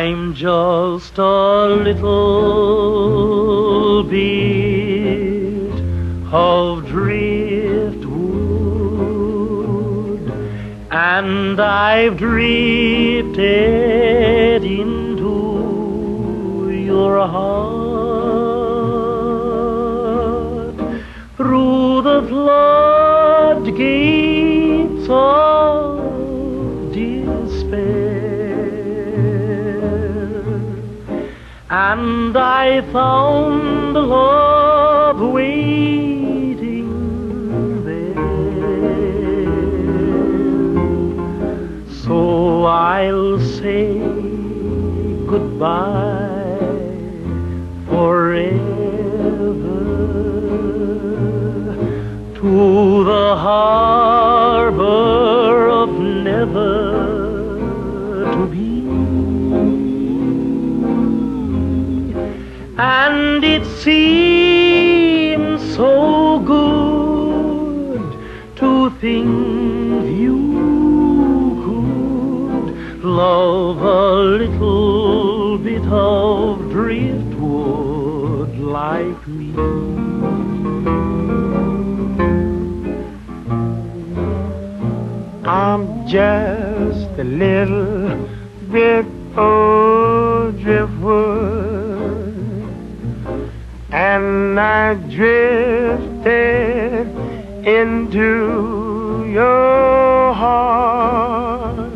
I'm just a little bit of driftwood, and I've drifted into your heart through the floodgates of despair. And I found love waiting there. So I'll say goodbye forever to the harbor of never to be. And it seems so good to think you could love a little bit of driftwood like me. I'm just a little bit of driftwood, and I drifted into your heart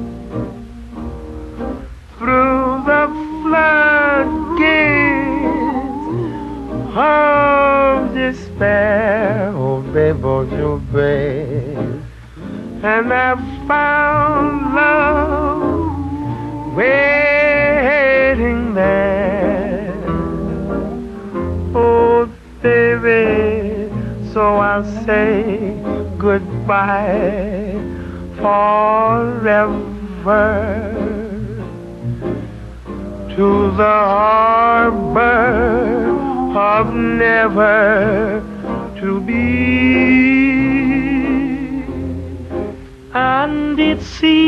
through the floodgates of despair. Oh, babe, oh, you babe. And I found love waiting there. Oh, baby, so I'll say goodbye forever to the harbor of never to be. And it seems